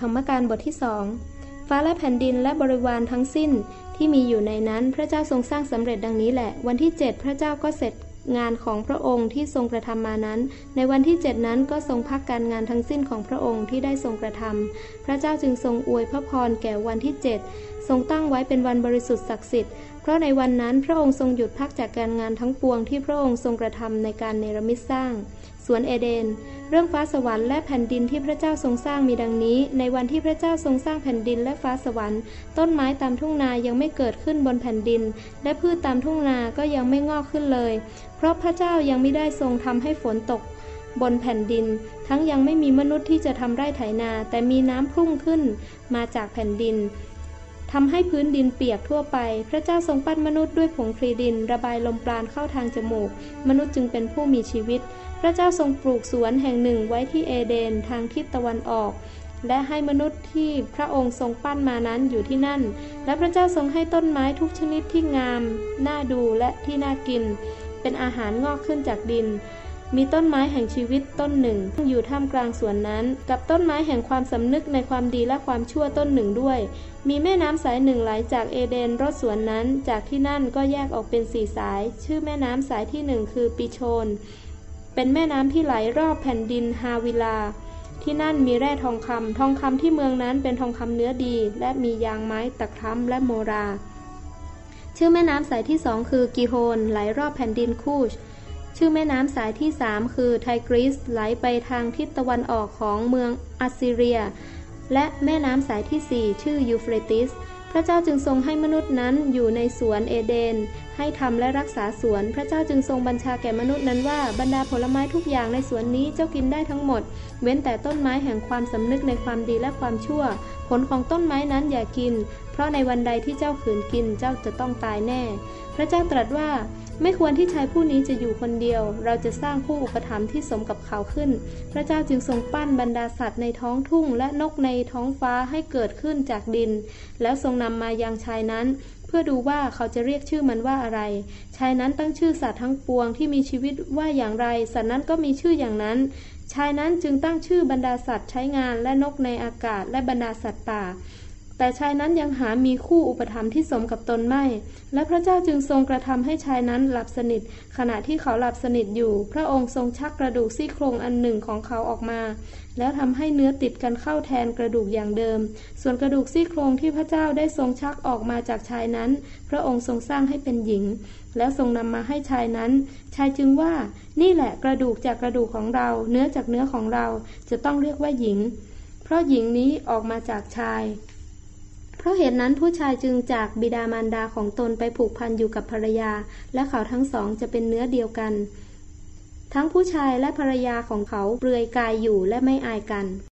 รรมการบทที่2ฟ้าและแผ่นดินและบริวารทั้งสิ้นที่มีอยู่ในนั้นพระเจ้าทรงสร้างสำเร็จดังนี้แหละวันที่7พระเจ้าก็เสร็จงานของพระองค์ที่ทรงกระทำมานั้นในวันที่7นั้นก็ทรงพักการงานทั้งสิ้นของพระองค์ที่ได้ทรงกระทำพระเจ้าจึงทรงอวยพระพรแก่วันที่7ทรงตั้งไว้เป็นวันบริสุทธิ์ศักดิ์สิทธิ์เพราะในวันนั้นพระองค์ทรงหยุดพักจากการงานทั้งปวงที่พระองค์ทรงกระทำในการเนรมิตสร้างสวนเอเดนเรื่องฟ้าสวรรค์และแผ่นดินที่พระเจ้าทรงสร้างมีดังนี้ในวันที่พระเจ้าทรงสร้างแผ่นดินและฟ้าสวรรค์ต้นไม้ตามทุ่งนายังไม่เกิดขึ้นบนแผ่นดินและพืชตามทุ่งนาก็ยังไม่งอกขึ้นเลยเพราะพระเจ้ายังไม่ได้ทรงทำให้ฝนตกบนแผ่นดินทั้งยังไม่มีมนุษย์ที่จะทำไร่ไถนาแต่มีน้ำพุ่งขึ้นมาจากแผ่นดินทำให้พื้นดินเปียกทั่วไปพระเจ้าทรงปั้นมนุษย์ด้วยผงคลีดินระบายลมปราณเข้าทางจมูกมนุษย์จึงเป็นผู้มีชีวิตพระเจ้าทรงปลูกสวนแห่งหนึ่งไว้ที่เอเดนทางทิศตะวันออกและให้มนุษย์ที่พระองค์ทรงปั้นมานั้นอยู่ที่นั่นและพระเจ้าทรงให้ต้นไม้ทุกชนิดที่งามน่าดูและที่น่ากินเป็นอาหารงอกขึ้นจากดินมีต้นไม้แห่งชีวิตต้นหนึ่งอยู่ท่ามกลางสวนนั้นกับต้นไม้แห่งความสำนึกในความดีและความชั่วต้นหนึ่งด้วยมีแม่น้ำสายหนึ่งไหลจากเอเดนรดสวนนั้นจากที่นั่นก็แยกออกเป็น4 สายชื่อแม่น้ำสายที่1คือปิโชนเป็นแม่น้ำที่ไหลรอบแผ่นดินฮาวิลาที่นั่นมีแร่ทองคำที่เมืองนั้นเป็นทองคำเนื้อดีและมียางไม้ตะคร้ำและโมราชื่อแม่น้ำสายที่2คือกิโฮนไหลรอบแผ่นดินคูชชื่อแม่น้ำสายที่3คือไทกริสไหลไปทางทิศตะวันออกของเมืองอัสซีเรียและแม่น้ำสายที่4ชื่อยูเฟรติสพระเจ้าจึงทรงให้มนุษย์นั้นอยู่ในสวนเอเดนให้ทำและรักษาสวนพระเจ้าจึงทรงบัญชาแก่มนุษย์นั้นว่าบรรดาผลไม้ทุกอย่างในสวนนี้เจ้ากินได้ทั้งหมดเว้นแต่ต้นไม้แห่งความสำนึกในความดีและความชั่วผลของต้นไม้นั้นอย่ากินเพราะในวันใดที่เจ้าขืนกินเจ้าจะต้องตายแน่พระเจ้าตรัสว่าไม่ควรที่ชายผู้นี้จะอยู่คนเดียวเราจะสร้างผู้อุปถัมภ์ที่สมกับเขาขึ้นพระเจ้าจึงทรงปั้นบรรดาสัตว์ในท้องทุ่งและนกในท้องฟ้าให้เกิดขึ้นจากดินแล้วทรงนำมายังชายนั้นเพื่อดูว่าเขาจะเรียกชื่อมันว่าอะไรชายนั้นตั้งชื่อสัตว์ทั้งปวงที่มีชีวิตว่าอย่างไรสัตว์นั้นก็มีชื่ออย่างนั้นชายนั้นจึงตั้งชื่อบรรดาสัตว์ใช้งานและนกในอากาศและบรรดาสัตว์ป่าแต่ชายนั้นยังหามีคู่อุปถัมภ์ที่สมกับตนไม่และพระเจ้าจึงทรงกระทำให้ชายนั้นหลับสนิทขณะที่เขาหลับสนิทอยู่พระองค์ทรงชักกระดูกซี่โครงอันหนึ่งของเขาออกมาแล้วทำให้เนื้อติดกันเข้าแทนกระดูกอย่างเดิมส่วนกระดูกซี่โครงที่พระเจ้าได้ทรงชักออกมาจากชายนั้นพระองค์ทรงสร้างให้เป็นหญิงแล้วทรงนำมาให้ชายนั้นชายจึงว่านี่แหละกระดูกจากกระดูกของเราเนื้อจากเนื้อของเราจะต้องเรียกว่าหญิงเพราะหญิงนี้ออกมาจากชายเพราะเหตุนั้นผู้ชายจึงจากบิดามารดาของตนไปผูกพันอยู่กับภรรยาและเขาทั้งสองจะเป็นเนื้อเดียวกันทั้งผู้ชายและภรรยาของเขาเปลือยกายอยู่และไม่อายกัน